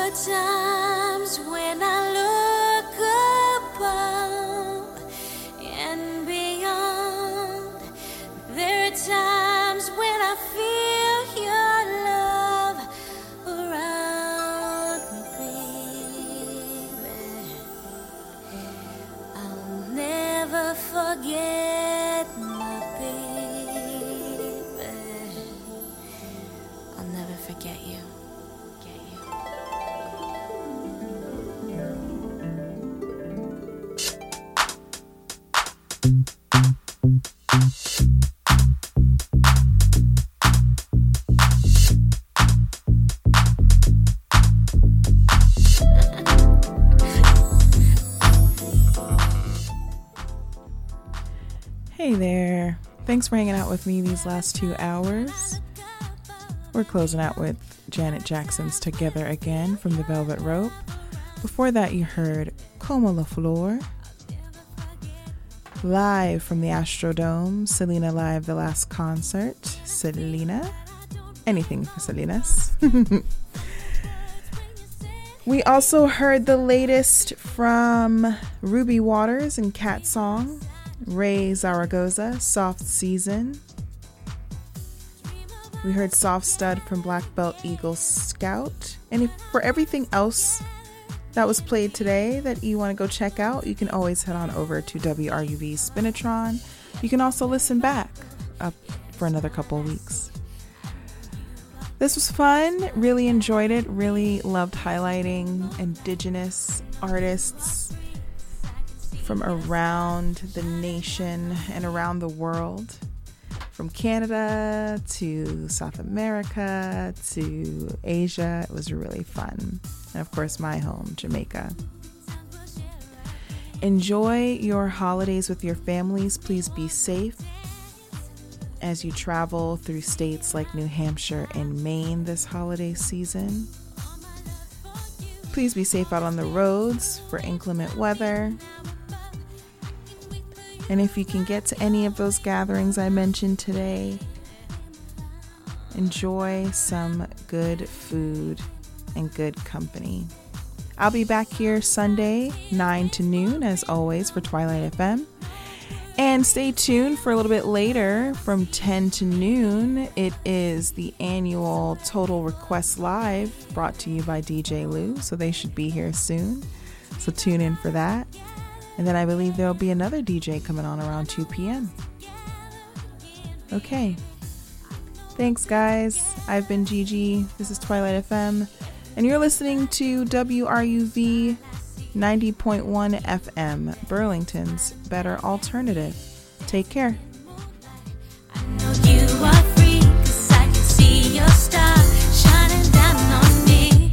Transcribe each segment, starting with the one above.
times when I look above and beyond. There are times when I feel your love around me, baby. I'll never forget my baby. I'll never forget you. Hey there. Thanks for hanging out with me these last 2 hours. We're closing out with Janet Jackson's Together Again from the Velvet Rope. Before that, you heard Como La Flor. Live from the Astrodome, Selena Live, the last concert. Selena. Anything for Selena's. We also heard the latest from Ruby Waters and Cat Song. Ray Zaragoza, Soft Season. We heard Soft Stud from Black Belt Eagle Scout. And for everything else that was played today that you want to go check out, you can always head on over to WRUV Spinatron. You can also listen back up for another couple of weeks. This was fun. Really enjoyed it. Really loved highlighting Indigenous artists from around the nation and around the world. From Canada to South America to Asia. It was really fun. And of course, my home, Jamaica. Enjoy your holidays with your families. Please be safe as you travel through states like New Hampshire and Maine this holiday season. Please be safe out on the roads for inclement weather. And if you can get to any of those gatherings I mentioned today, enjoy some good food and good company. I'll be back here Sunday, 9 to noon, as always, for Twilight FM. And stay tuned for a little bit later, from 10 to noon. It is the annual Total Request Live, brought to you by DJ Lou, so they should be here soon. So tune in for that. And then I believe there'll be another DJ coming on around 2 p.m. Okay. Thanks, guys. I've been Gigi. This is Twilight FM. And you're listening to WRUV 90.1 FM, Burlington's better alternative. Take care. I know you are free, 'cause I can see your star shining down on me.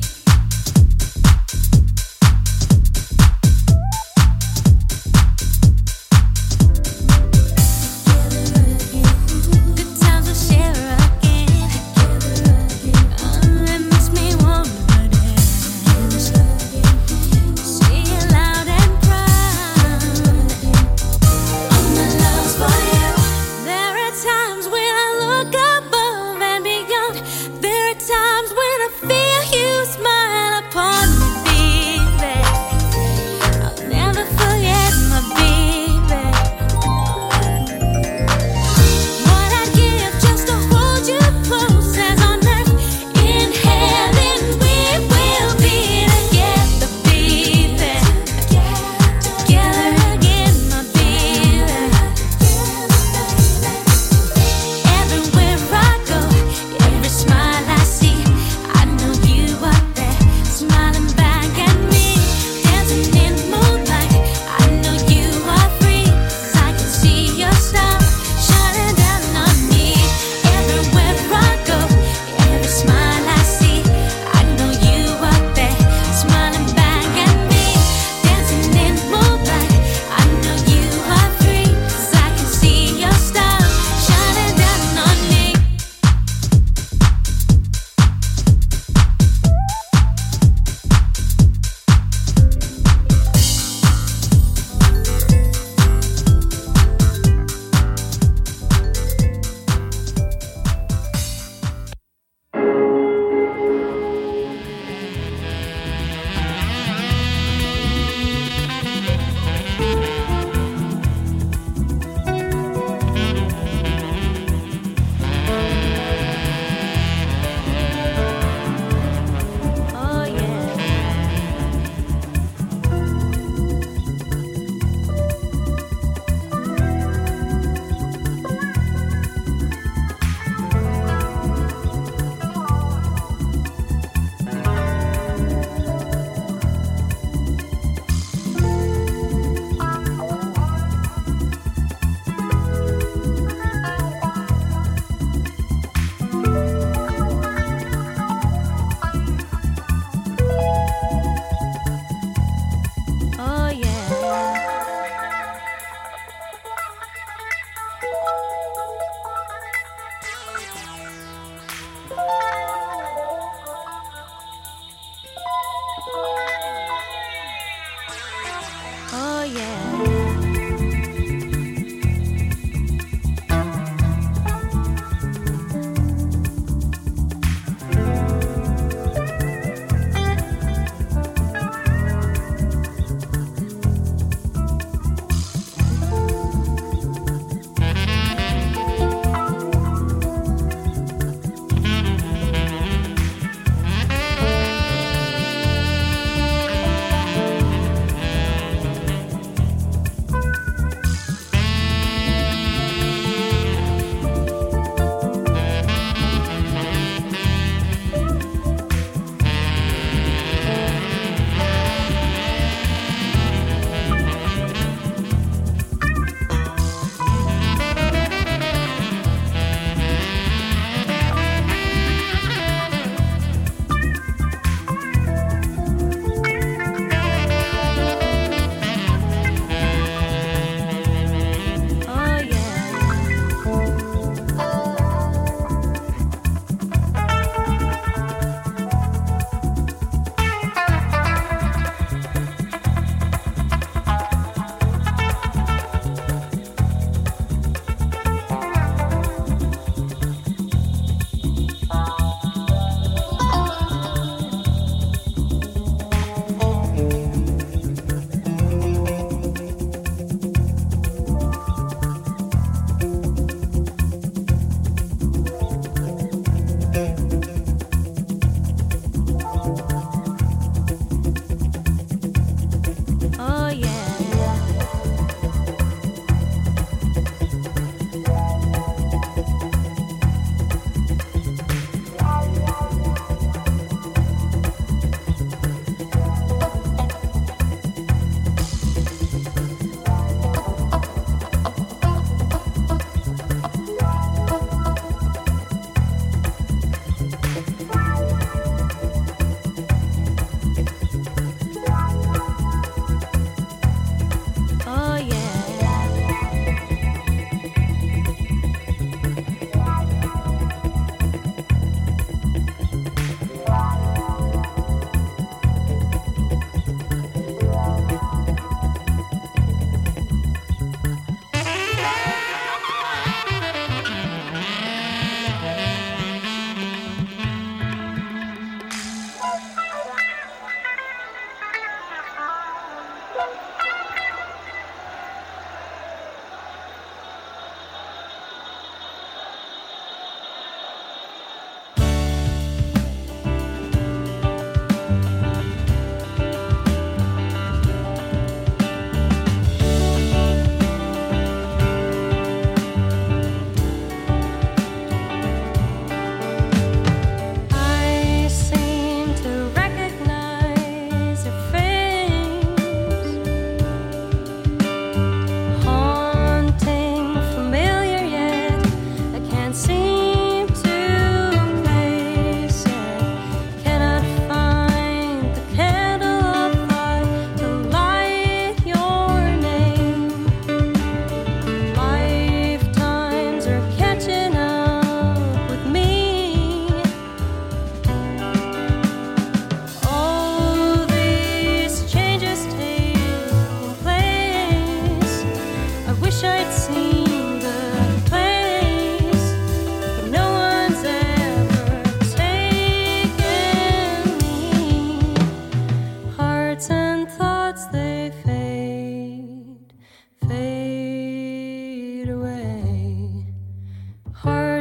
Good times we'll share again. It makes me want to dance. Say it loud and proud. All my love's for you.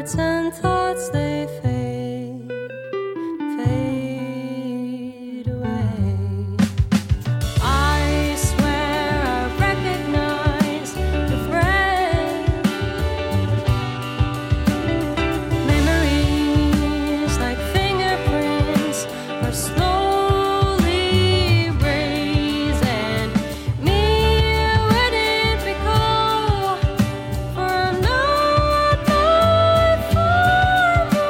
words and thoughts they fade away. I swear I recognize the thread. Memories like fingerprints are slowly erasing me. Where did we go? For I'm not my former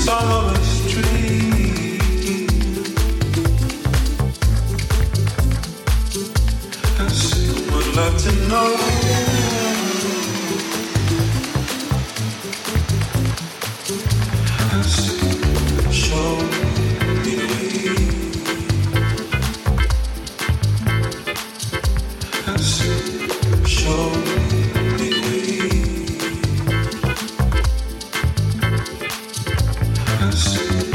summer's dream. And someone would like to know. And someone show me the way. And someone show me the way. And someone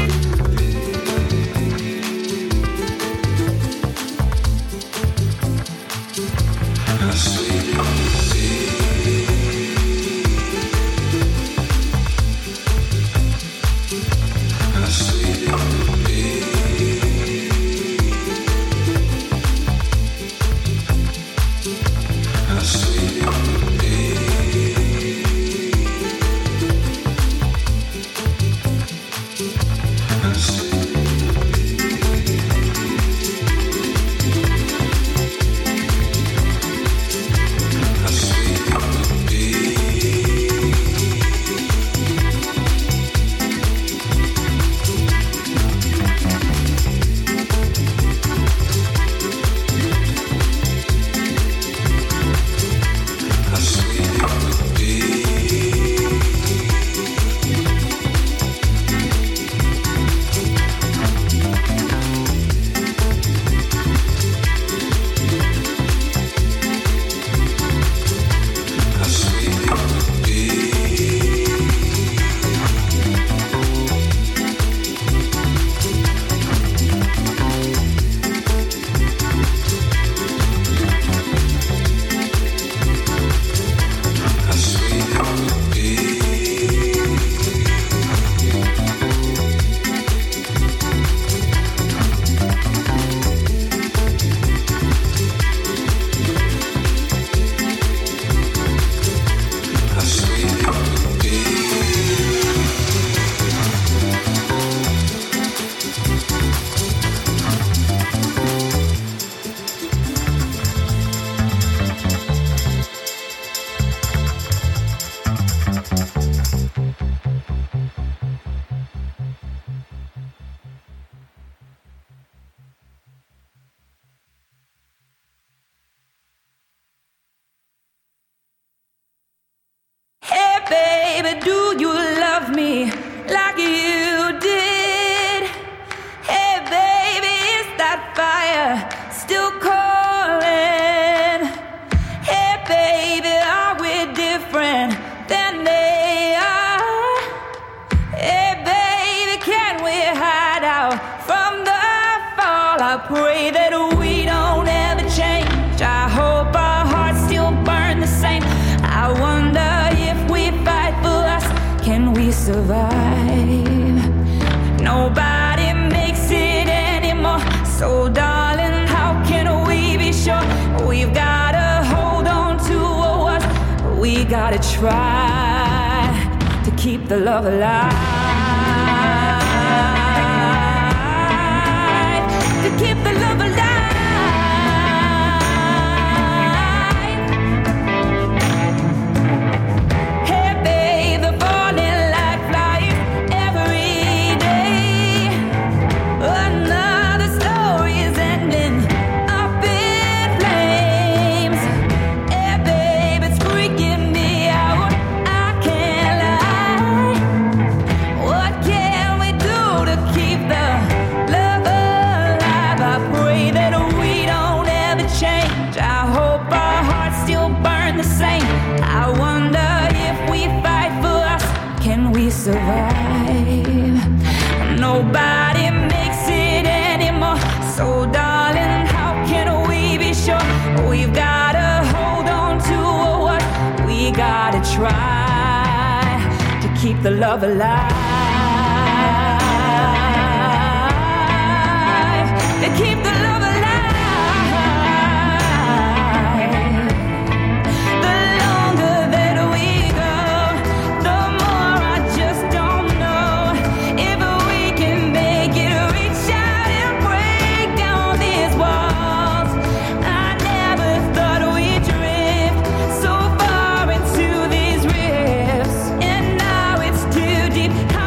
Baby, do you love me like you did? Hey, baby, is that fire still calling? Hey, baby, are we different than they are? Hey, baby, can we hide out from the fall? I pray that we don't ever change. I hope our hearts still burn the same. I wonder if we fight for us, can we survive? Nobody makes it anymore. So darling, how can we be sure? We've gotta hold on to what we gotta try to keep the love alive. To keep the love alive. Survive. Nobody makes it anymore. So darling, how can we be sure? We've gotta hold on to what we gotta try to keep the love alive. To keep the love alive. The longer that we go, the more I just don't know if we can make it, reach out and break down these walls. I never thought we'd drift so far into these rifts, and now it's too deep.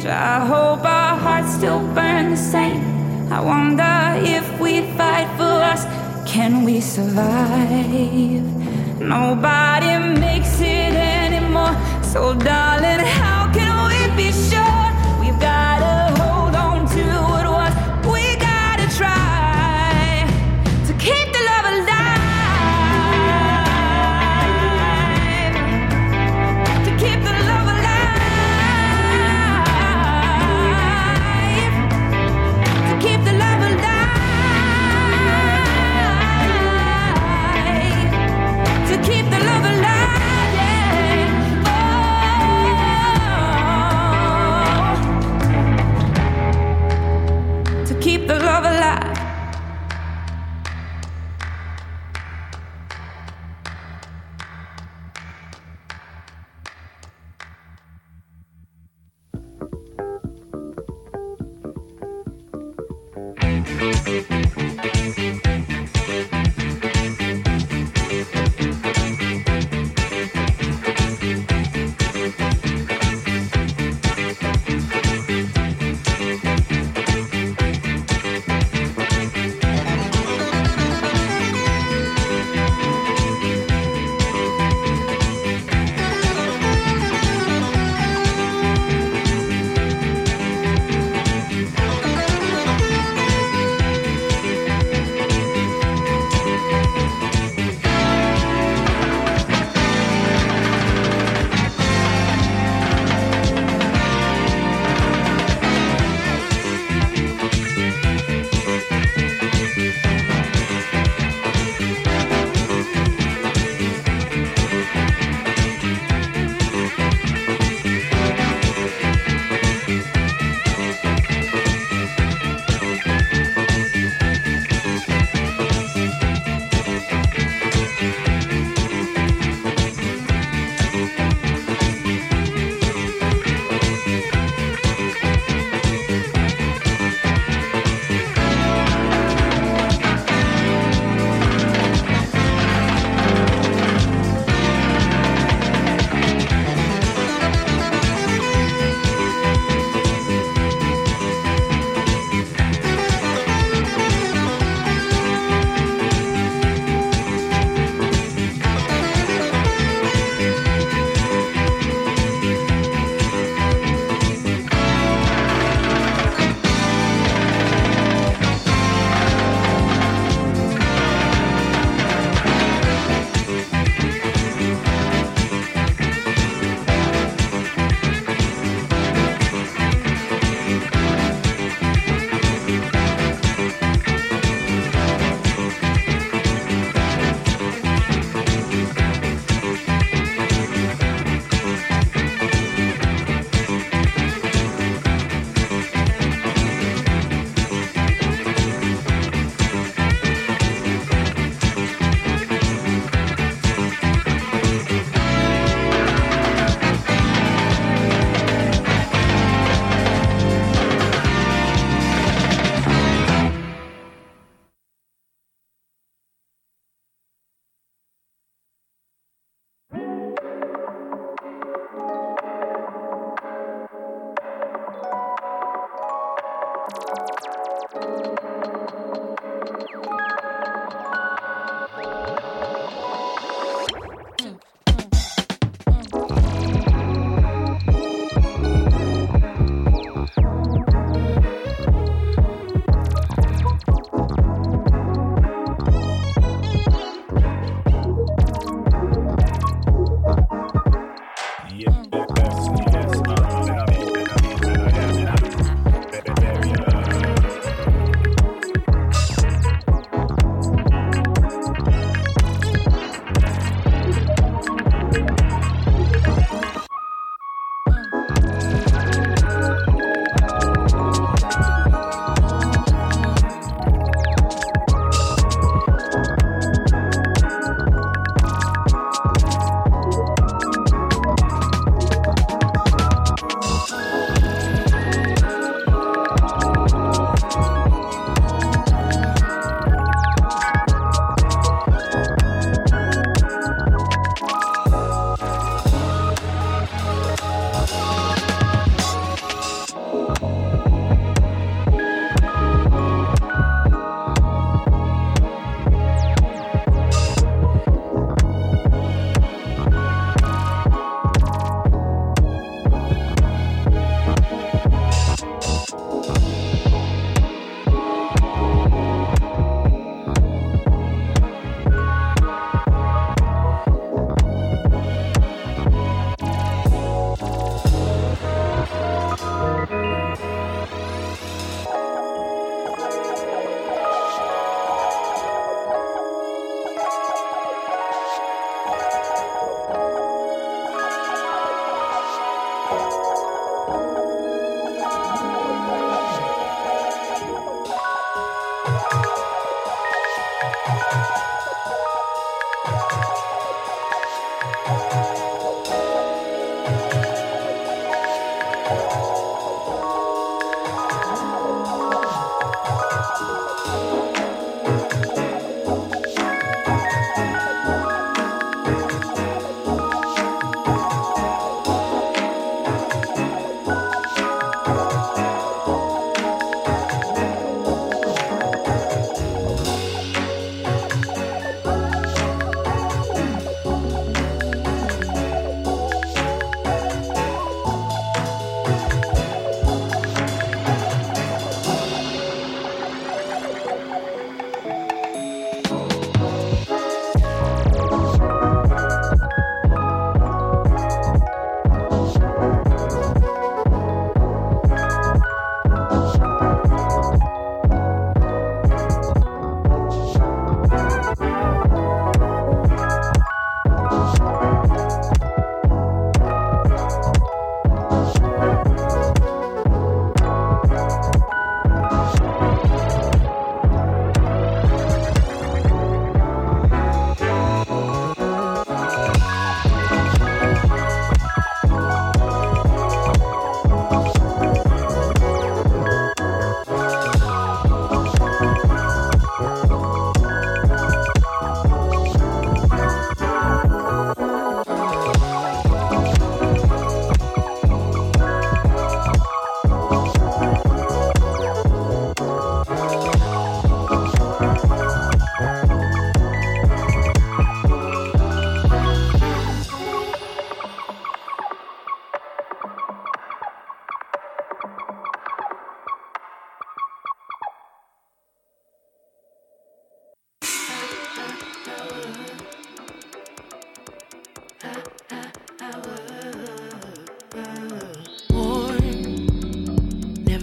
I hope our hearts still burn the same. I wonder if we fight for us, can we survive? Nobody makes it anymore. So darling, how can we be sure? We've gotta hold on to what was. We gotta try to keep the love alive. To keep the love alive. To keep the love alive. To keep the love alive, yeah. Oh. To keep the love alive.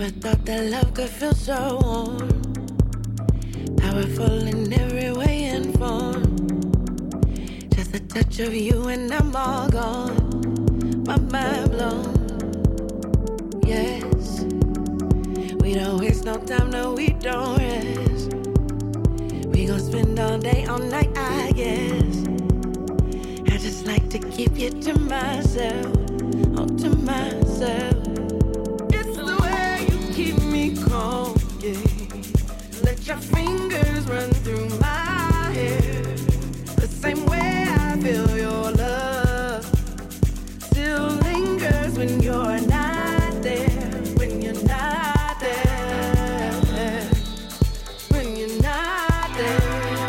Never thought that love could feel so warm, powerful in every way and form. Just a touch of you and I'm all gone, my mind blown. Yes, we don't waste no time, no we don't rest. We gon' spend all day, all night, I guess. I just like to keep you to myself, all to myself. It's the way you keep me calm, yeah. Let your fingers run through my hair. The same way I feel your love still lingers when you're not there. When you're not there. When you're not there.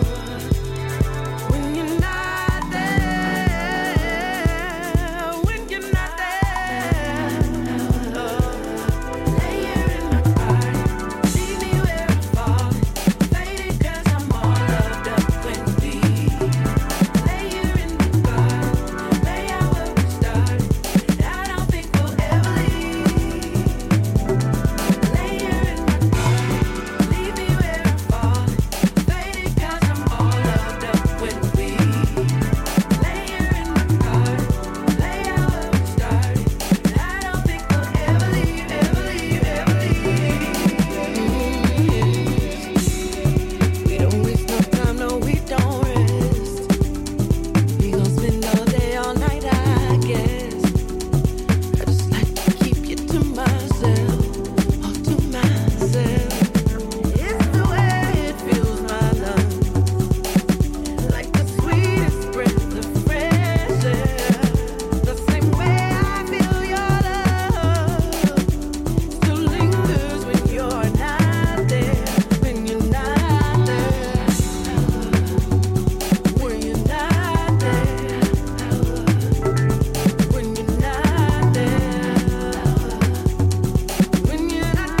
When you're not there. When you're not there. Lay here in my car, leave me where I fall. Faded 'cause I'm all loved up when we lay here in the car, lay out where we started. I don't think we'll ever leave. Lay here in my car, leave me where I fall. Faded 'cause I'm all loved up when we lay here in my car, lay out where we started. I don't think we'll ever leave, ever leave, ever leave. We don't waste no time, no we don't rest. We gon' spend all day, all night, I guess. I just like to keep you to myself, all to myself. It's the way it fills my lungs, like the sweetest breath of fresh air. The same way I feel your love still lingers when you're not there. When you're not there. When you're not there. When you're not there. When you're not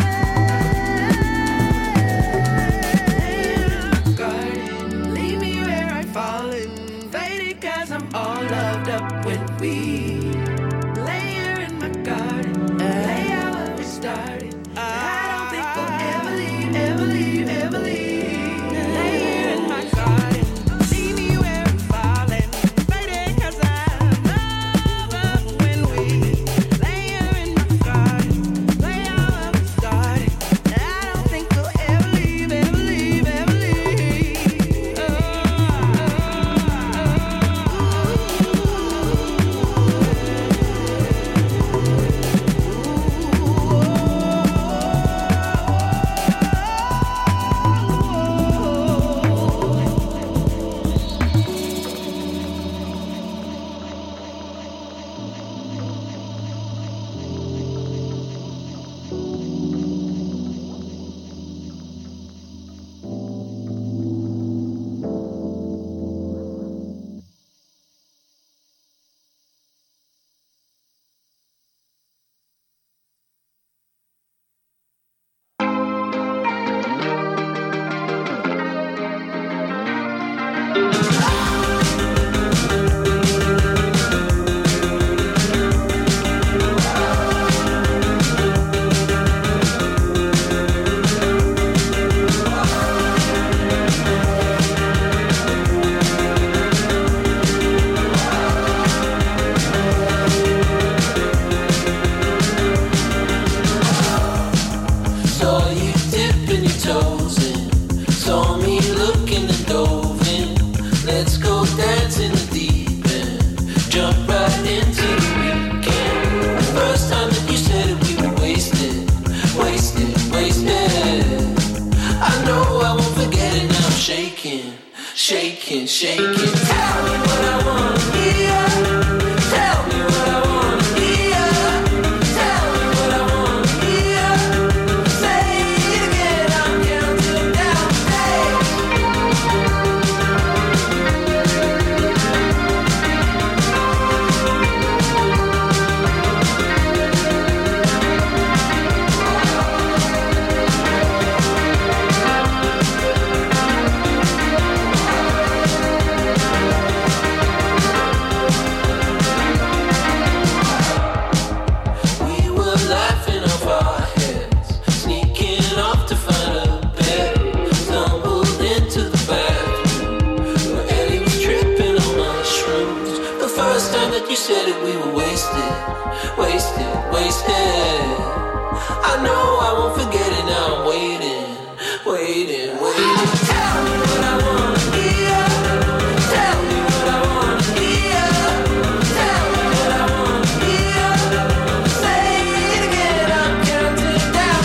there. Garden, leave me where I fallen. Faded 'cause I'm all loved up when we lay here in my garden. Lay out where we started. I don't think we'll ever leave, ever leave, ever leave. Lay here in my garden. Leave me where I'm falling. Faded 'cause I'm loved up when we lay here in my garden. Lay out where we started. I don't think we'll ever leave, ever leave, ever leave. Saw you dipping your toes in, saw me looking and dove in. Let's go dance in the deep end, jump right into the weekend. The first time that you said it, we were wasted, wasted, wasted. I know I won't forget it now. I'm shaking, shaking, shaking. Tell me what I wanna hear. Tell me what I wanna hear. Tell me what I wanna hear. Say it again, I'm counting down days. time that you said it, we were wasted, wasted, wasted. I know I won't forget it, now I'm waiting, waiting, waiting. Tell me what I wanna hear. Tell me what I wanna hear. Tell me what I wanna hear. Say it again, I'm counting down.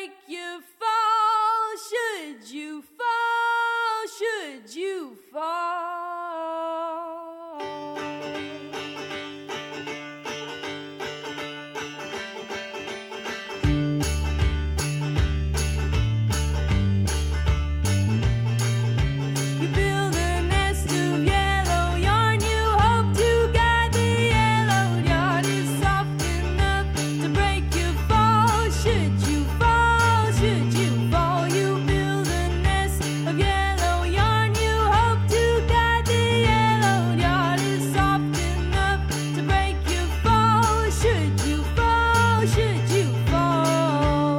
break you fall, should you fall, should you fall. You build a nest of yellow yarn, you hope to guide the yellow yarn is soft enough to break you fall, should you fall, should you fall. You build a nest of yellow yarn, you hope to guide the yellow yarn is soft enough to break you fall, should you fall, should you fall.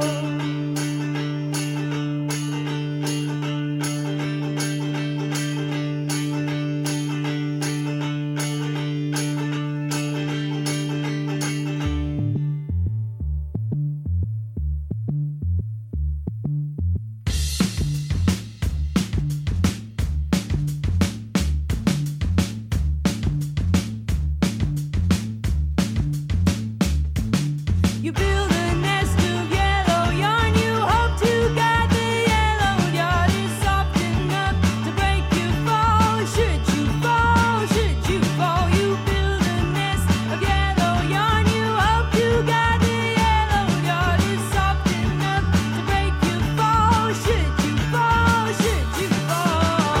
You build a nest of yellow yarn, you hope to guide the yellow yarn is soft enough to break you fall, should you fall, should you fall. You build a nest of yellow yarn, you hope to guide the yellow yarn is soft enough to break you fall, should you fall, should you fall.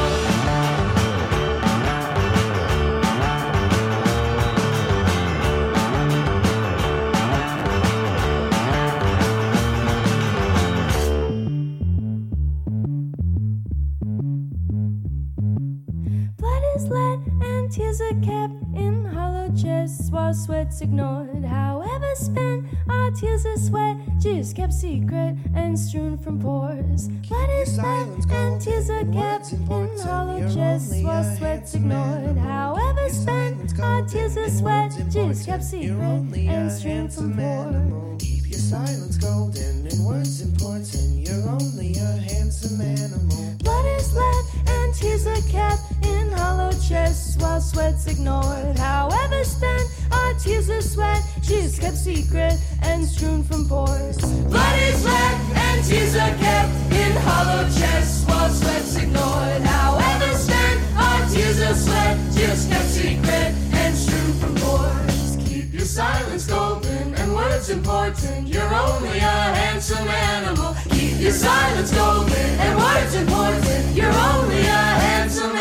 Blood is let and tears are kept in hollow chests while sweat's ignored. However spent, our tears are sweat, just kept secret and strewn from pores. Blood is let and tears are kept in hollow chests while sweat's ignored. However spent, our tears are sweat, just kept secret and strewn from pores. Keep your silence golden and words important. You're only a handsome animal. Blood is let and tears are kept in hollow chests while sweat's ignored. However spent, our tears are sweat, she's kept secret and strewn from pores. Blood is let and tears are kept in hollow chests while sweat's ignored. However spent, our tears are sweat, just kept secret and strewn from pores. Keep your silence golden and words important. You're only a handsome animal. Keep your silence golden and words important. You're only a handsome